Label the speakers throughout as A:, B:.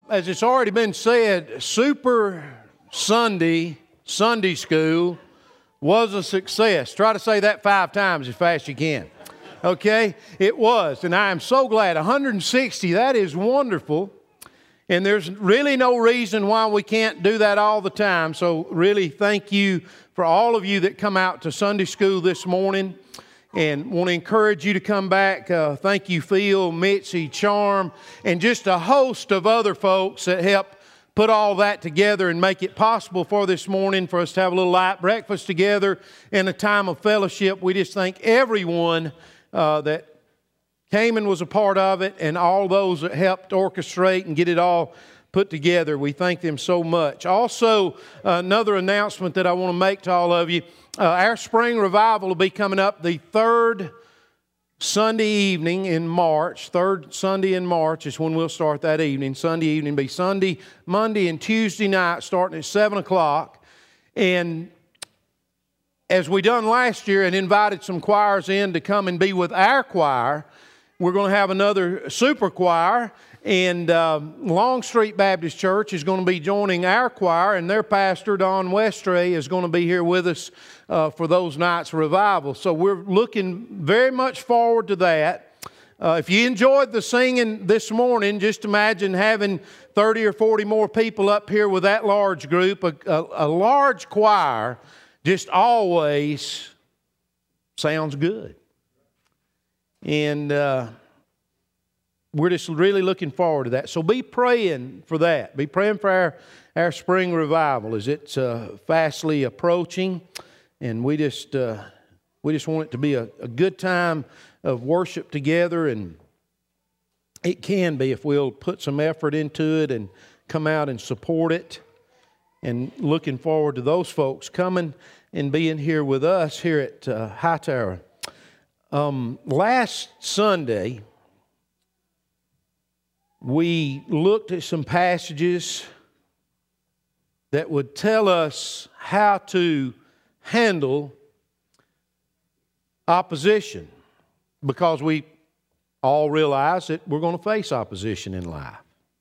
A: as it's already been said, Super Sunday, Sunday School, was a success. Try to say that 5 times as fast as you can. Okay? It was. And I am so glad. 160, that is wonderful. And there's really no reason why we can't do that all the time. So really thank you for all of you that come out to Sunday School this morning. And want to encourage you to come back. Thank you, Phil, Mitzi, Charm, and just a host of other folks that helped put all that together and make it possible for this morning for us to have a little light breakfast together in a time of fellowship. We just thank everyone that came and was a part of it, and all those that helped orchestrate and get it all put together. We thank them so much. Also, another announcement that I want to make to all of you. Our spring revival will be coming up the third Sunday evening in March. Third Sunday in March is when we'll start that evening. Sunday evening will be Sunday, Monday, and Tuesday night starting at 7 o'clock. And as we done last year and invited some choirs in to come and be with our choir, we're going to have another super choir. And Longstreet Baptist Church is going to be joining our choir, and their pastor, Don Westray, is going to be here with us for those nights of revival. So we're looking very much forward to that. If you enjoyed the singing this morning, just imagine having 30 or 40 more people up here with that large group. A large choir just always sounds good. And we're just really looking forward to that. So be praying for that. Be praying for our spring revival as it's fastly approaching. And we just want it to be a good time of worship together. And it can be if we'll put some effort into it and come out and support it. And looking forward to those folks coming and being here with us here at Hightower. Last Sunday, we looked at some passages that would tell us how to handle opposition, because we all realize that we're going to face opposition in life.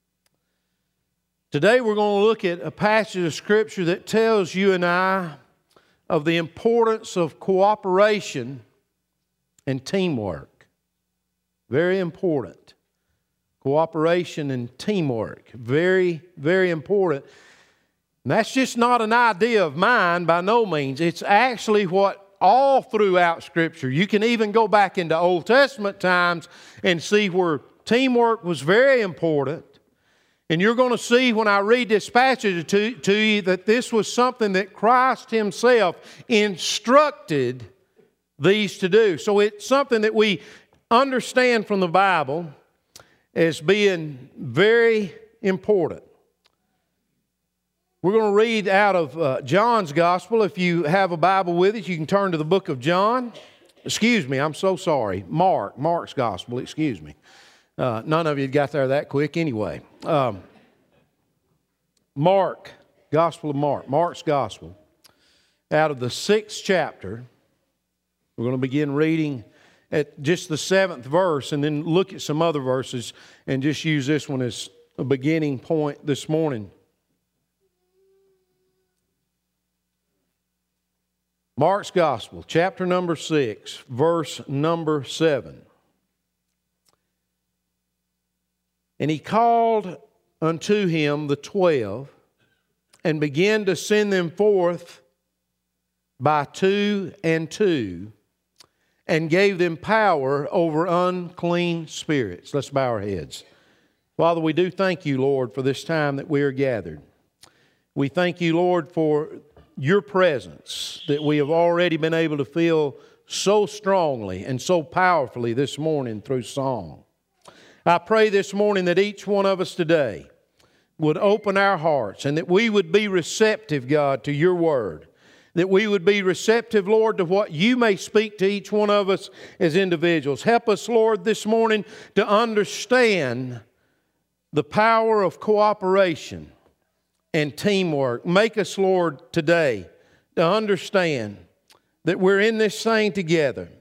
A: Today we're going to look at a passage of Scripture that tells you and I of the importance of cooperation and teamwork. Very important. Cooperation and teamwork. Very, very important. And that's just not an idea of mine by no means. It's actually what all throughout Scripture. You can even go back into Old Testament times and see where teamwork was very important. And you're going to see when I read this passage to you that this was something that Christ Himself instructed these to do. So it's something that we understand from the Bible as being very important. We're going to read out of John's Gospel. If you have a Bible with us, you can turn to the book of John. Excuse me, I'm so sorry. Mark's Gospel, excuse me. None of you got there that quick anyway. Gospel of Mark's Gospel. Out of the 6th chapter, we're going to begin reading at just the 7th verse and then look at some other verses and just use this one as a beginning point this morning. Mark's Gospel, chapter number 6, verse number 7. And He called unto Him the 12 and began to send them forth by 2 and 2, and gave them power over unclean spirits. Let's bow our heads. Father, we do thank You, Lord, for this time that we are gathered. We thank You, Lord, for Your presence that we have already been able to feel so strongly and so powerfully this morning through song. I pray this morning that each one of us today would open our hearts and that we would be receptive, God, to Your Word. That we would be receptive, Lord, to what You may speak to each one of us as individuals. Help us, Lord, this morning to understand the power of cooperation and teamwork. Make us, Lord, today to understand that we're in this thing together.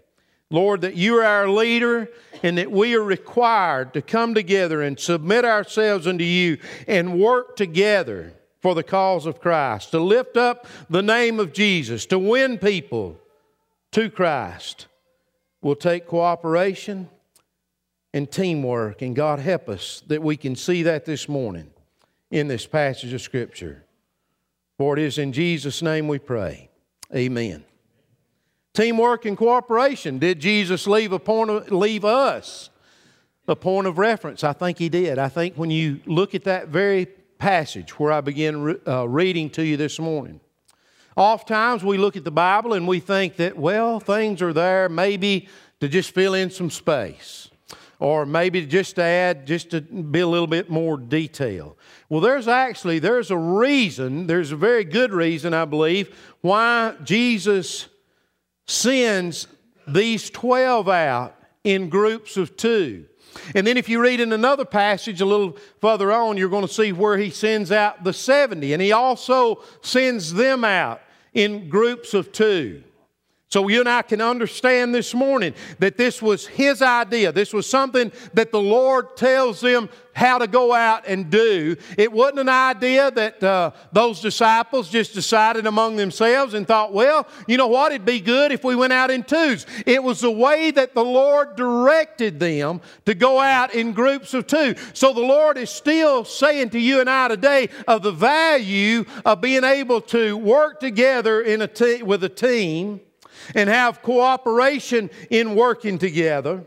A: Lord, that you are our leader and that we are required to come together and submit ourselves unto you and work together for the cause of Christ, to lift up the name of Jesus, to win people to Christ. Will take cooperation and teamwork, and God help us that we can see that this morning in this passage of Scripture. For it is in Jesus' name we pray. Amen. Teamwork and cooperation. Did Jesus leave us a point of reference? I think He did. I think when you look at that very passage where I began reading to you this morning, oftentimes we look at the Bible and we think that, well, things are there maybe to just fill in some space, or maybe just to add, just to be a little bit more detail. Well, there's a reason, there's a very good reason, I believe, why Jesus sends these 12 out in groups of 2. And then if you read in another passage a little further on, you're going to see where He sends out the 70. And He also sends them out in groups of 2. So you and I can understand this morning that this was His idea. This was something that the Lord tells them how to go out and do. It wasn't an idea that those disciples just decided among themselves and thought, well, you know what, it'd be good if we went out in 2s. It was the way that the Lord directed them to go out in groups of 2. So the Lord is still saying to you and I today of the value of being able to work together in with a team and have cooperation in working together.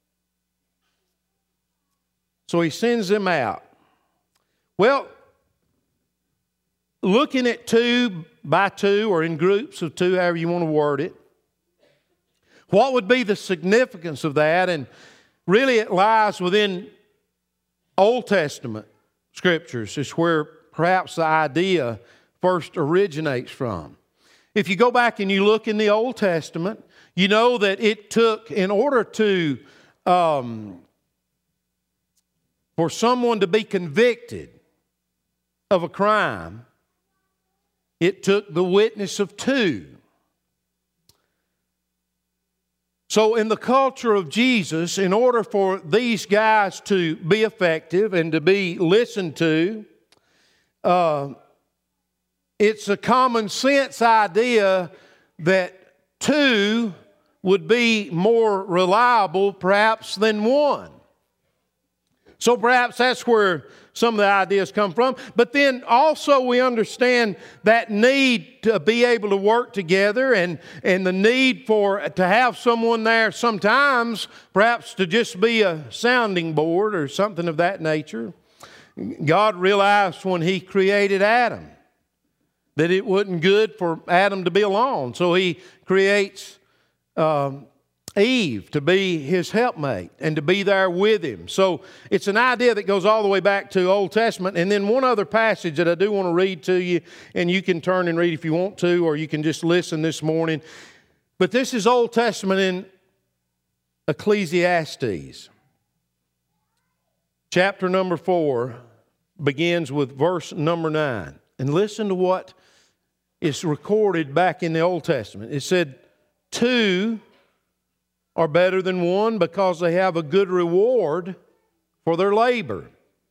A: So He sends them out. Well, looking at 2 by 2 or in groups of 2, however you want to word it, what would be the significance of that? And really it lies within Old Testament Scriptures. It's where perhaps the idea first originates from. If you go back and you look in the Old Testament, you know that it took, in order to, for someone to be convicted of a crime, it took the witness of 2. So in the culture of Jesus, in order for these guys to be effective and to be listened to, it's a common sense idea that 2 would be more reliable perhaps than 1. So perhaps that's where some of the ideas come from. But then also we understand that need to be able to work together and the need to have someone there sometimes perhaps to just be a sounding board or something of that nature. God realized when He created Adam that it wasn't good for Adam to be alone. So He creates Eve to be his helpmate and to be there with him. So it's an idea that goes all the way back to Old Testament. And then one other passage that I do want to read to you, and you can turn and read if you want to, or you can just listen this morning. But this is Old Testament in Ecclesiastes. Chapter number 4 begins with verse number 9. And listen to what is recorded back in the Old Testament. It said, 2 are better than 1 because they have a good reward for their labor.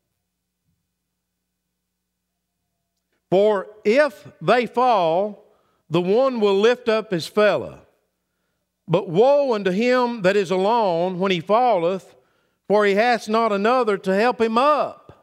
A: For if they fall, the one will lift up his fellow. But woe unto him that is alone when he falleth, for he hath not another to help him up.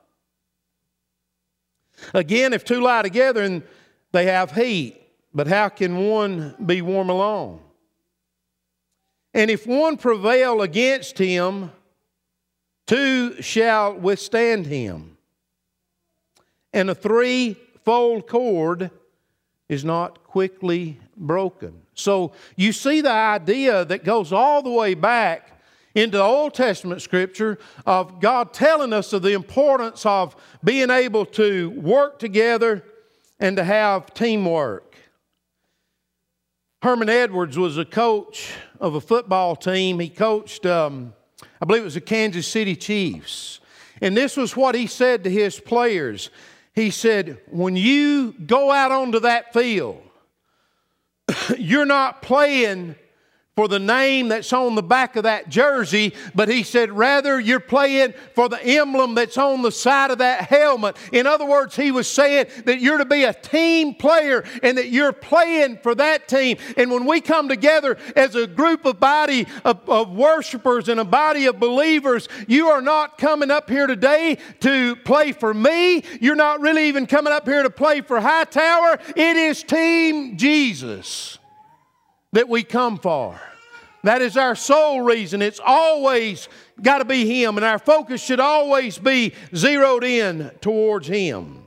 A: Again, if 2 lie together and they have heat, but how can one be warm alone? And if one prevail against him, 2 shall withstand him. And a 3-fold cord is not quickly broken. So you see the idea that goes all the way back into the Old Testament Scripture of God telling us of the importance of being able to work together and to have teamwork. Herman Edwards was a coach of a football team. He coached, I believe it was the Kansas City Chiefs. And this was what he said to his players. He said, when you go out onto that field, you're not playing for the name that's on the back of that jersey, but he said rather you're playing for the emblem that's on the side of that helmet. In other words, he was saying that you're to be a team player and that you're playing for that team. And when we come together as a group of body of worshipers and a body of believers, you are not coming up here today to play for me. You're not really even coming up here to play for Hightower. It is Team Jesus that we come for. That is our sole reason. It's always got to be Him, and our focus should always be zeroed in towards Him.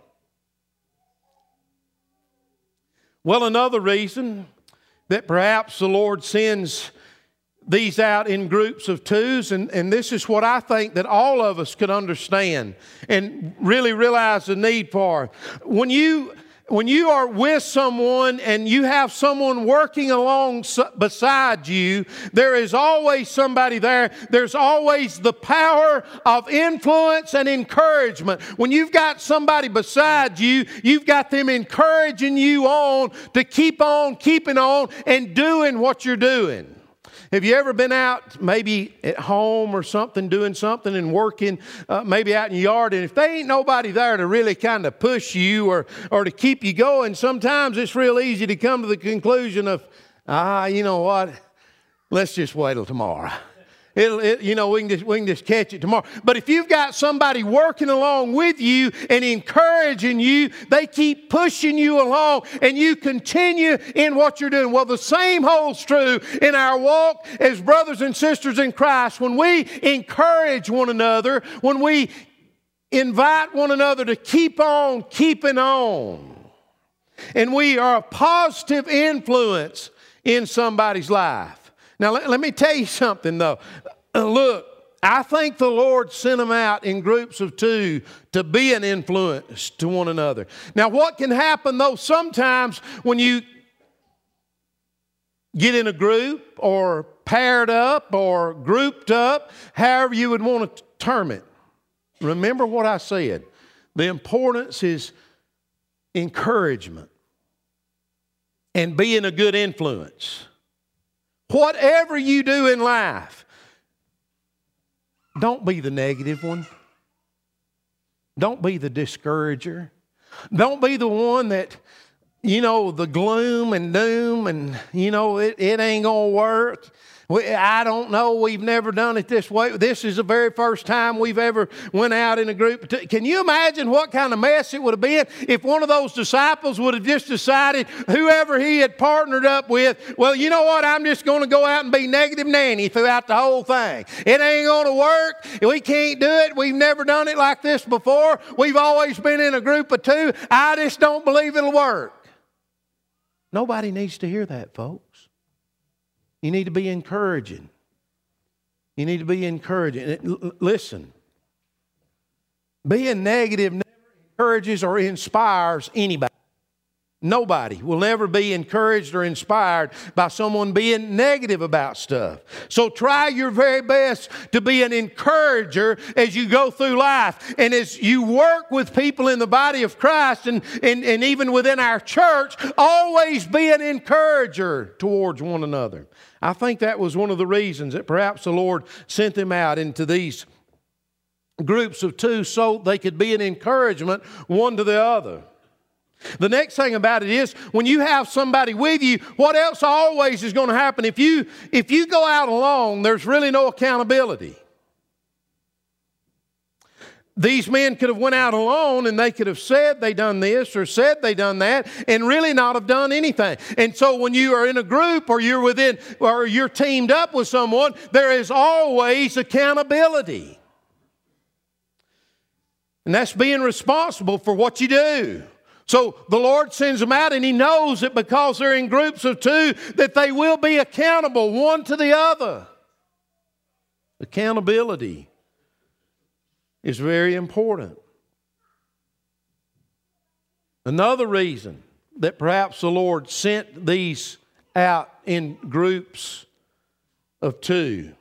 A: Well, another reason that perhaps the Lord sends these out in groups of twos, and this is what I think that all of us could understand and really realize the need for. When you are with someone and you have someone working along beside you, there is always somebody there. There's always the power of influence and encouragement. When you've got somebody beside you, you've got them encouraging you on to keep on keeping on and doing what you're doing. Have you ever been out maybe at home or something, doing something and working maybe out in your yard, and if there ain't nobody there to really kind of push you or to keep you going, sometimes it's real easy to come to the conclusion of, you know what, let's just wait till tomorrow. We can just catch it tomorrow. But if you've got somebody working along with you and encouraging you, they keep pushing you along and you continue in what you're doing. Well, the same holds true in our walk as brothers and sisters in Christ. When we encourage one another, when we invite one another to keep on keeping on, and we are a positive influence in somebody's life. Now, let me tell you something, though. Look, I think the Lord sent them out in groups of two to be an influence to one another. Now, what can happen, though, sometimes when you get in a group or paired up or grouped up, however you would want to term it, remember what I said. The importance is encouragement and being a good influence. Whatever you do in life, don't be the negative one. Don't be the discourager. Don't be the one that, the gloom and doom and, it ain't going to work. I don't know. We've never done it this way. This is the very first time we've ever went out in a group. Can you imagine what kind of mess it would have been if one of those disciples would have just decided, whoever he had partnered up with, well, you know what? I'm just going to go out and be negative Nanny throughout the whole thing. It ain't going to work. We can't do it. We've never done it like this before. We've always been in a group of two. I just don't believe it'll work. Nobody needs to hear that, folks. You need to be encouraging. You need to be encouraging. Listen, being negative never encourages or inspires anybody. Nobody will ever be encouraged or inspired by someone being negative about stuff. So try your very best to be an encourager as you go through life. And as you work with people in the body of Christ and even within our church, always be an encourager towards one another. I think that was one of the reasons that perhaps the Lord sent them out into these groups of two so they could be an encouragement one to the other. The next thing about it is when you have somebody with you, what else always is going to happen? If you go out alone, there's really no accountability. These men could have went out alone and they could have said they done this or said they done that and really not have done anything. And so when you are in a group or you're teamed up with someone, there is always accountability. And that's being responsible for what you do. So the Lord sends them out and He knows that because they're in groups of two that they will be accountable one to the other. Accountability is very important. Another reason that perhaps the Lord sent these out in groups of two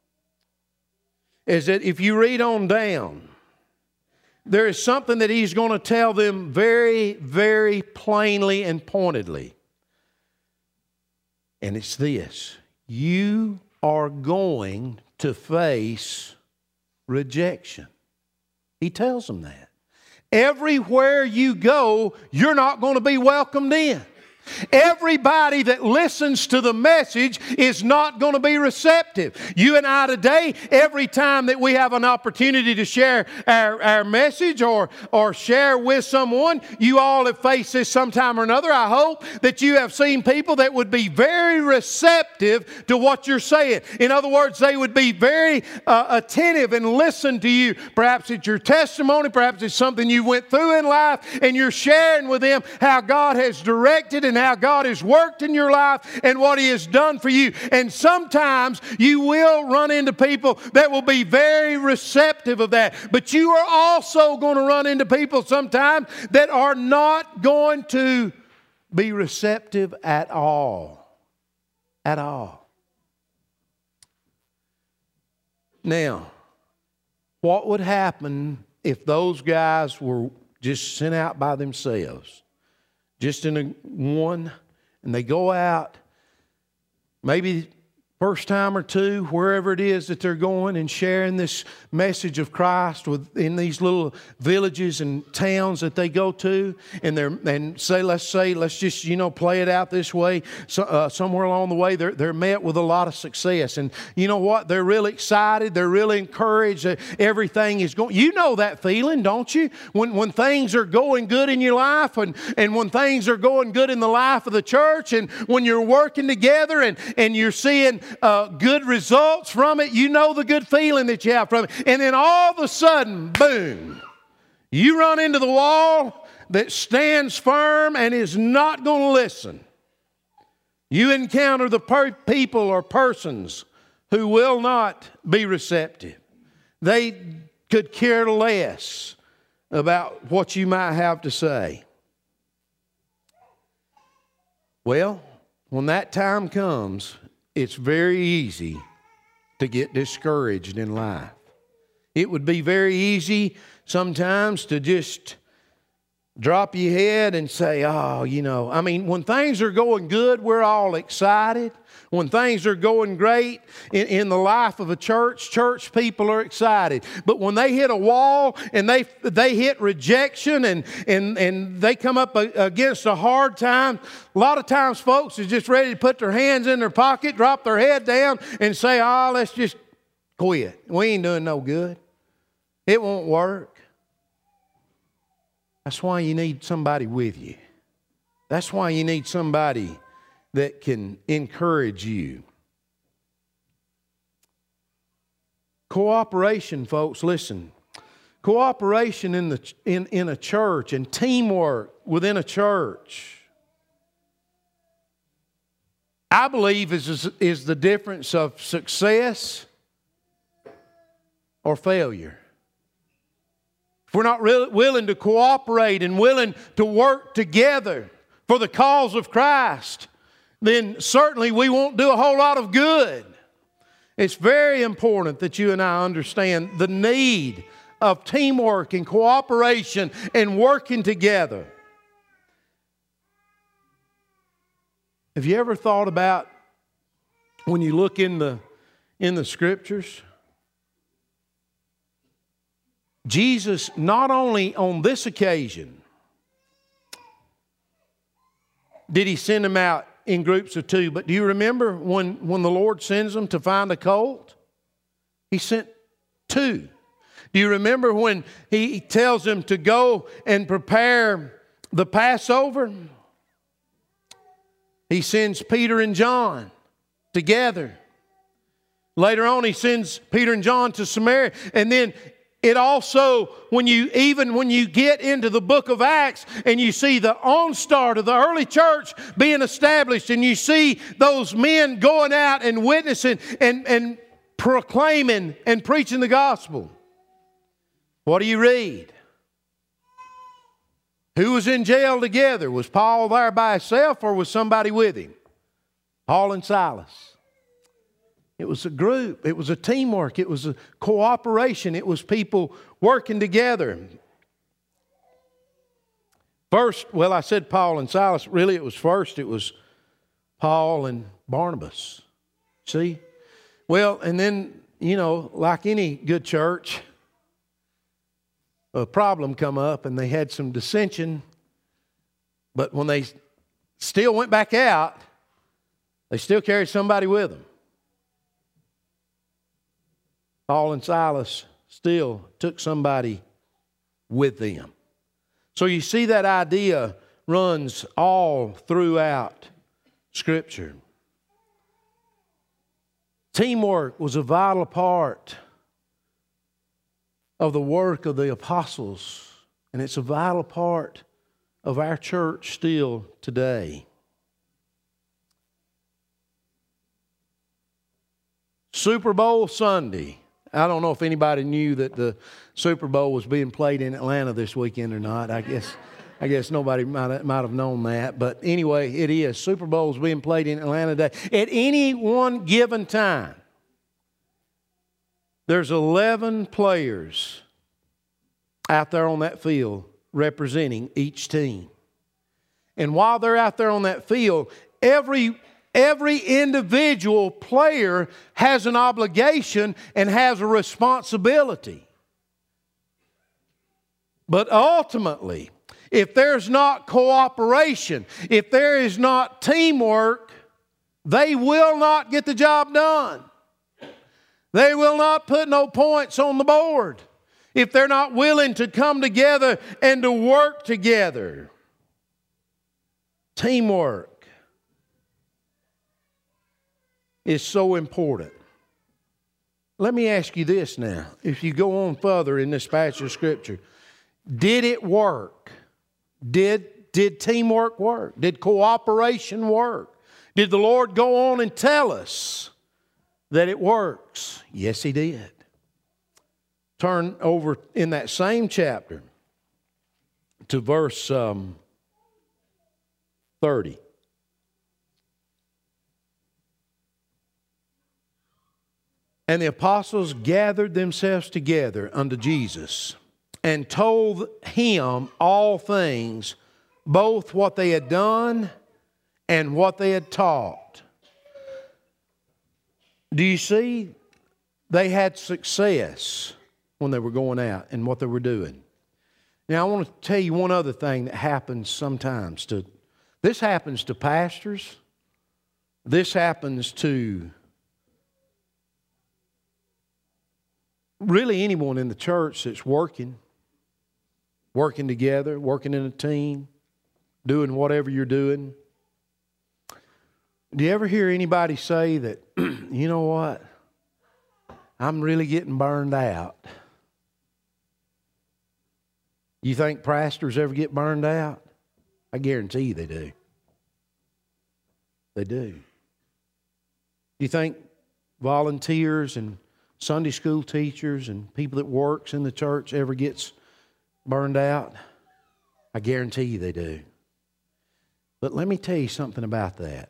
A: is that if you read on down, there is something that He's going to tell them very, very plainly and pointedly. And it's this: you are going to face rejection. He tells them that. Everywhere you go, you're not going to be welcomed in. Everybody that listens to the message is not going to be receptive. You and I today, every time that we have an opportunity to share our message or share with someone, you all have faced this sometime or another. I hope that you have seen people that would be very receptive to what you're saying. In other words, they would be very attentive and listen to you. Perhaps it's your testimony, perhaps it's something you went through in life, and you're sharing with them how God has directed and how God has worked in your life and what He has done for you. And sometimes you will run into people that will be very receptive of that. But you are also going to run into people sometimes that are not going to be receptive at all. At all. Now, what would happen if those guys were just sent out by themselves? Just in one, and they go out, maybe first time or two, wherever it is that they're going and sharing this message of Christ in these little villages and towns that they go to, and let's just play it out this way. So, somewhere along the way, they're met with a lot of success, and you know what? They're really excited. They're really encouraged that everything is going. You know that feeling, don't you? When things are going good in your life, and when things are going good in the life of the church, and when you're working together, and you're seeing good results from it, you know the good feeling that you have from it. And then all of a sudden, boom, you run into the wall that stands firm and is not going to listen. You encounter the people or persons who will not be receptive. They could care less about what you might have to say. Well, when that time comes, it's very easy to get discouraged in life. It would be very easy sometimes to just drop your head and say, when things are going good, we're all excited. When things are going great in the life of a church people are excited. But when they hit a wall and they hit rejection and they come up against a hard time, a lot of times folks are just ready to put their hands in their pocket, drop their head down and say, let's just quit. We ain't doing no good. It won't work. That's why you need somebody with you. That's why you need somebody that can encourage you. Cooperation, folks, listen. Cooperation in a church and teamwork within a church, I believe is the difference of success or failure. If we're not really willing to cooperate and willing to work together for the cause of Christ, then certainly we won't do a whole lot of good. It's very important that you and I understand the need of teamwork and cooperation and working together. Have you ever thought about when you look in the Scriptures, Jesus not only on this occasion did He send them out in groups of two, but do you remember when the Lord sends them to find a colt? He sent two. Do you remember when He tells them to go and prepare the Passover? He sends Peter and John together. Later on, He sends Peter and John to Samaria. And then it also, when you get into the book of Acts and you see the onstart of the early church being established, and you see those men going out and witnessing and proclaiming and preaching the gospel, what do you read? Who was in jail together? Was Paul there by himself or was somebody with him? Paul and Silas. It was a group. It was a teamwork. It was a cooperation. It was people working together. First, I said Paul and Silas. Really, it was Paul and Barnabas. See? Well, and then, like any good church, a problem come up and they had some dissension. But when they still went back out, they still carried somebody with them. Paul and Silas still took somebody with them. So you see that idea runs all throughout Scripture. Teamwork was a vital part of the work of the apostles, and it's a vital part of our church still today. Super Bowl Sunday. I don't know if anybody knew that the Super Bowl was being played in Atlanta this weekend or not. I guess nobody might have known that. But anyway, it is. Super Bowl is being played in Atlanta today. At any one given time, there's 11 players out there on that field representing each team. And while they're out there on that field, every individual player has an obligation and has a responsibility. But ultimately, if there's not cooperation, if there is not teamwork, they will not get the job done. They will not put no points on the board if they're not willing to come together and to work together. Teamwork is so important. Let me ask you this now. If you go on further in this passage of Scripture, did it work? Did teamwork work? Did cooperation work? Did the Lord go on and tell us that it works? Yes, He did. Turn over in that same chapter to verse 30. And the apostles gathered themselves together unto Jesus and told Him all things, both what they had done and what they had taught. Do you see? They had success when they were going out and what they were doing. Now, I want to tell you one other thing that happens sometimes. This happens to pastors. This happens to really anyone in the church that's working together, working in a team, doing whatever you're doing. Do you ever hear anybody say that, you know what, I'm really getting burned out? You think pastors ever get burned out? I guarantee you they do. They do. Do you think volunteers and Sunday school teachers and people that works in the church ever gets burned out? I guarantee you they do. But let me tell you something about that.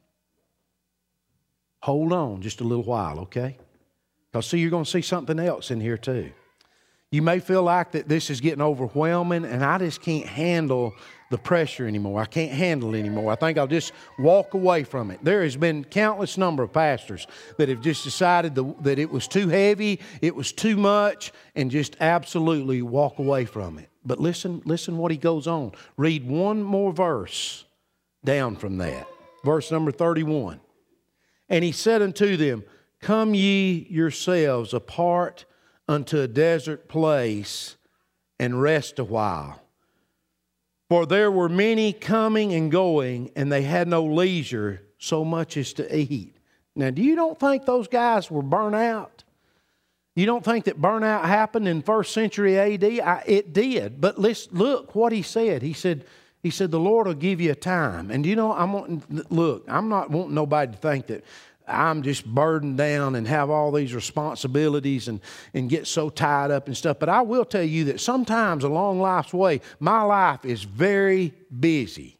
A: Hold on just a little while, okay? Because see, you're going to see something else in here too. You may feel like that this is getting overwhelming and I just can't handle the pressure anymore. I can't handle it anymore. I think I'll just walk away from it. There has been countless number of pastors that have just decided that it was too heavy, it was too much, and just absolutely walk away from it. But listen what he goes on. Read one more verse down from that. Verse number 31. And he said unto them, Come ye yourselves apart unto a desert place and rest a while. For there were many coming and going, and they had no leisure so much as to eat. Now, you don't think those guys were burnt out? You don't think that burnout happened in 1st century AD? It did. But let's look what he said. He said, the Lord will give you a time. And I'm not wanting nobody to think that I'm just burdened down and have all these responsibilities and get so tied up and stuff. But I will tell you that sometimes along life's way, my life is very busy.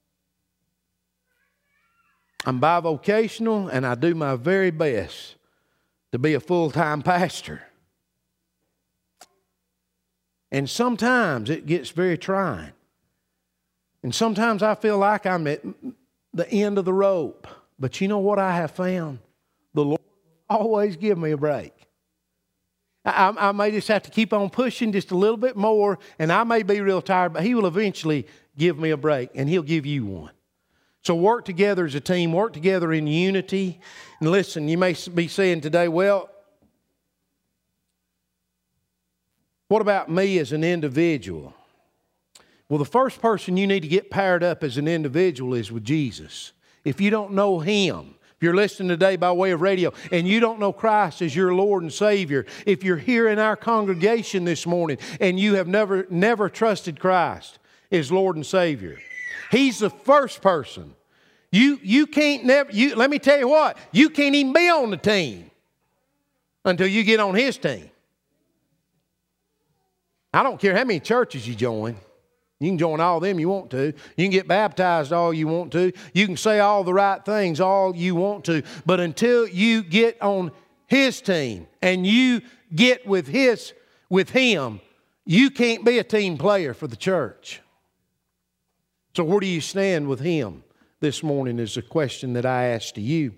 A: I'm bivocational and I do my very best to be a full-time pastor. And sometimes it gets very trying. And sometimes I feel like I'm at the end of the rope. But you know what I have found? always give me a break. I may just have to keep on pushing just a little bit more, and I may be real tired, but He will eventually give me a break, and He'll give you one. So work together as a team, work together in unity. And listen, you may be saying today, well, what about me as an individual? Well, the first person you need to get paired up as an individual is with Jesus. If you don't know Him, if you're listening today by way of radio and you don't know Christ as your Lord and Savior, if you're here in our congregation this morning and you have never trusted Christ as Lord and Savior, He's the first person. You can't let me tell you what, you can't even be on the team until you get on His team. I don't care how many churches you join. You can join all of them you want to. You can get baptized all you want to. You can say all the right things all you want to. But until you get on His team and you get with Him, you can't be a team player for the church. So where do you stand with Him this morning is a question that I ask to you.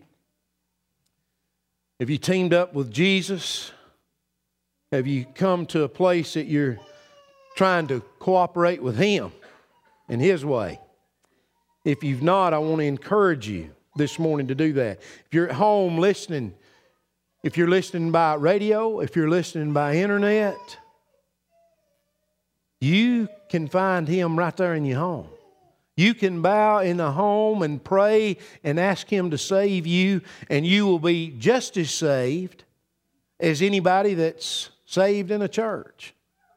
A: Have you teamed up with Jesus? Have you come to a place that you're trying to cooperate with Him in His way? If you've not, I want to encourage you this morning to do that. If you're at home listening, if you're listening by radio, if you're listening by internet, you can find Him right there in your home. You can bow in the home and pray and ask Him to save you, and you will be just as saved as anybody that's saved in a church.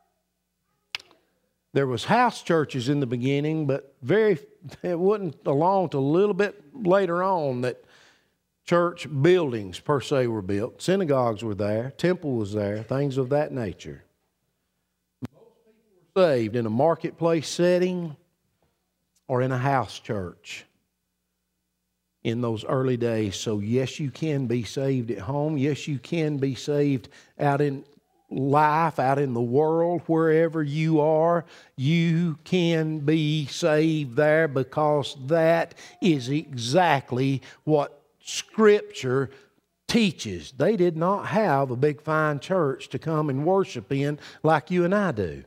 A: There was house churches in the beginning, but it wasn't along to a little bit later on that church buildings per se were built. Synagogues were there, temple was there, things of that nature. Most people were saved in a marketplace setting or in a house church in those early days. So yes, you can be saved at home. Yes, you can be saved out in life, out in the world, wherever you are. You can be saved there because that is exactly what Scripture teaches. They did not have a big fine church to come and worship in like you and I do.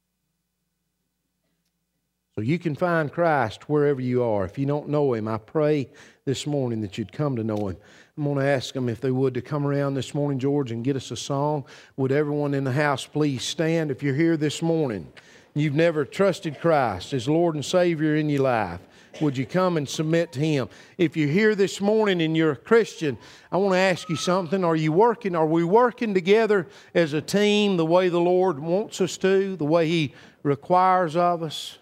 A: So you can find Christ wherever you are. If you don't know Him, I pray this morning that you'd come to know Him. I'm going to ask them if they would to come around this morning, George, and get us a song. Would everyone in the house please stand? If you're here this morning, you've never trusted Christ as Lord and Savior in your life, would you come and submit to Him? If you're here this morning and you're a Christian, I want to ask you something. Are we working together as a team the way the Lord wants us to, the way He requires of us?